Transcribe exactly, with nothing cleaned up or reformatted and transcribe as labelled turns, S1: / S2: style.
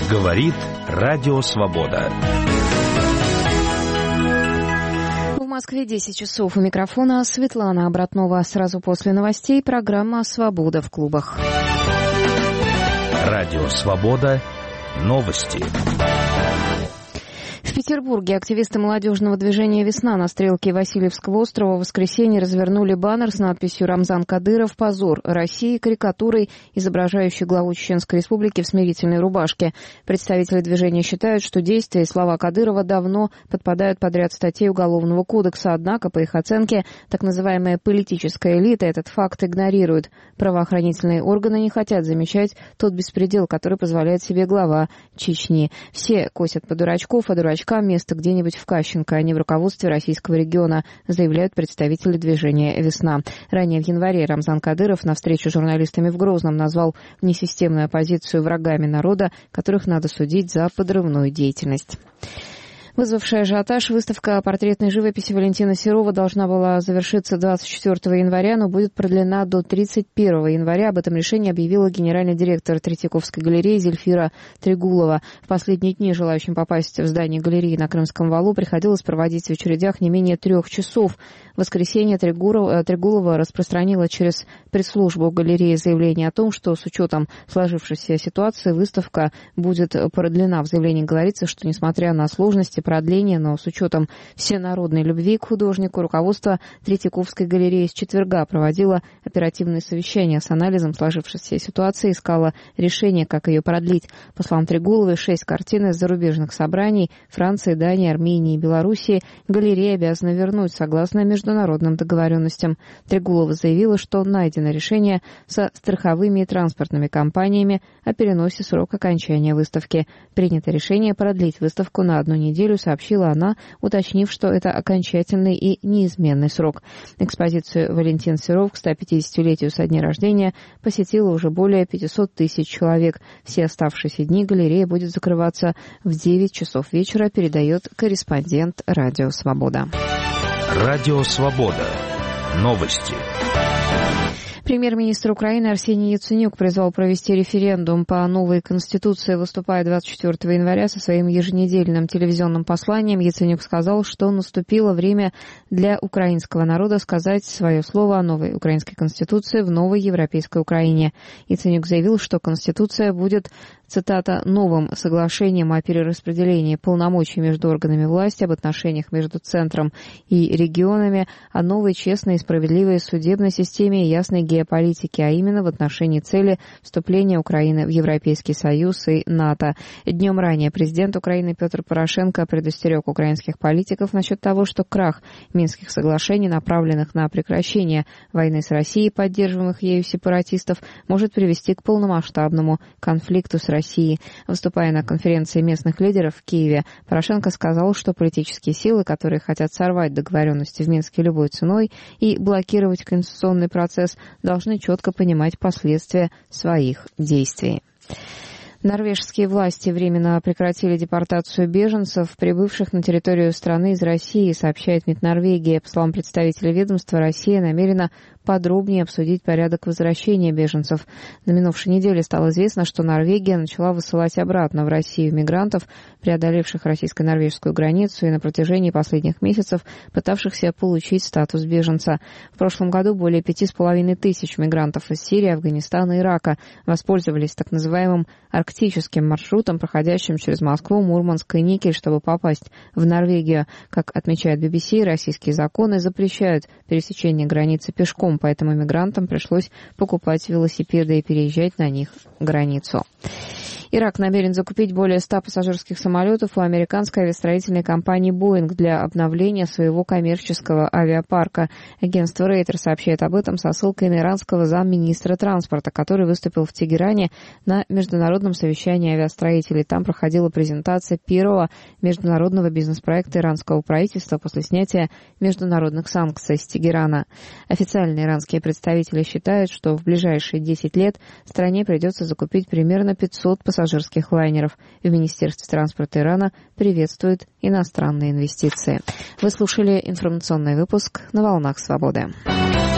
S1: Говорит Радио Свобода.
S2: В Москве десять часов. У микрофона Светлана Обратнова. Сразу после новостей программа «Свобода в клубах».
S1: Радио Свобода. Новости.
S2: В Петербурге активисты молодежного движения «Весна» на стрелке Васильевского острова в воскресенье развернули баннер с надписью «Рамзан Кадыров. Позор России», карикатурой, изображающей главу Чеченской Республики в смирительной рубашке. Представители движения считают, что действия и слова Кадырова давно подпадают под ряд статей Уголовного кодекса, однако, по их оценке, так называемая политическая элита этот факт игнорирует. Правоохранительные органы не хотят замечать тот беспредел, который позволяет себе глава Чечни. Все косят по дурачков, а дурачкам место где-нибудь в Кащенко, а не в руководстве российского региона, заявляют представители движения «Весна». Ранее в январе Рамзан Кадыров на встрече с журналистами в Грозном назвал несистемную оппозицию врагами народа, которых надо судить за подрывную деятельность. Вызвавшая ажиотаж, выставка портретной живописи Валентина Серова должна была завершиться двадцать четвёртого января, но будет продлена до тридцать первого января. Об этом решении объявила генеральный директор Третьяковской галереи Зельфира Трегулова. В последние дни желающим попасть в здание галереи на Крымском валу приходилось проводить в очередях не менее трех часов. В воскресенье Трегулова распространила через пресс-службу галереи заявление о том, что с учетом сложившейся ситуации выставка будет продлена. В заявлении говорится, что несмотря на сложности продления, но с учетом всенародной любви к художнику, руководство Третьяковской галереи с четверга проводило оперативные совещания с анализом сложившейся ситуации и искало решение, как ее продлить. По словам Трегуловой, шесть картин из зарубежных собраний Франции, Дании, Армении и Белоруссии галерея обязана вернуть согласно международным договоренностям. Трегулова заявила, что найдено решение со страховыми и транспортными компаниями о переносе срока окончания выставки. Принято решение продлить выставку на одну неделю, сообщила она, уточнив, что это окончательный и неизменный срок. Экспозицию «Валентин Серов» к сто пятидесятилетию со дня рождения посетило уже более пятьсот тысяч человек. Все оставшиеся дни галерея будет закрываться в девять часов вечера, передает корреспондент «Радио Свобода».
S1: Радио Свобода. Новости.
S2: Премьер-министр Украины Арсений Яценюк призвал провести референдум по новой Конституции. Выступая двадцать четвёртого января со своим еженедельным телевизионным посланием, Яценюк сказал, что наступило время для украинского народа сказать свое слово о новой украинской Конституции в новой европейской Украине. Яценюк заявил, что Конституция будет, цитата, «новым соглашением о перераспределении полномочий между органами власти, об отношениях между центром и регионами, о новой честной и справедливой судебной системе и ясной геополитики, а именно в отношении цели вступления Украины в Европейский Союз и НАТО». Днем ранее президент Украины Петр Порошенко предостерег украинских политиков насчет того, что крах Минских соглашений, направленных на прекращение войны с Россией, поддерживаемых ею сепаратистов, может привести к полномасштабному конфликту с Россией. Выступая на конференции местных лидеров в Киеве, Порошенко сказал, что политические силы, которые хотят сорвать договоренности в Минске любой ценой и блокировать конституционный процесс, должны четко понимать последствия своих действий. Норвежские власти временно прекратили депортацию беженцев, прибывших на территорию страны из России, сообщает МИД Норвегии. По словам представителя ведомства, Россия намерена подробнее обсудить порядок возвращения беженцев. На минувшей неделе стало известно, что Норвегия начала высылать обратно в Россию мигрантов, преодолевших российско-норвежскую границу и на протяжении последних месяцев пытавшихся получить статус беженца. В прошлом году более пяти с половиной тысяч мигрантов из Сирии, Афганистана и Ирака воспользовались так называемым арктическим маршрутом, проходящим через Москву, Мурманск и Никель, чтобы попасть в Норвегию. Как отмечает би би си, российские законы запрещают пересечение границы пешком, поэтому мигрантам пришлось покупать велосипеды и переезжать на них границу. Ирак намерен закупить более ста пассажирских самолетов у американской авиастроительной компании «Боинг» для обновления своего коммерческого авиапарка. Агентство Рейтер сообщает об этом со ссылкой на иранского замминистра транспорта, который выступил в Тегеране на международном совещании авиастроителей. Там проходила презентация первого международного бизнес-проекта иранского правительства после снятия международных санкций с Тегерана. Официальные иранские представители считают, что в ближайшие десять лет стране придется закупить примерно пятьсот пассажирских пассажирских лайнеров. В Министерстве транспорта Ирана приветствуют иностранные инвестиции. Вы слушали информационный выпуск на «Волнах Свободы».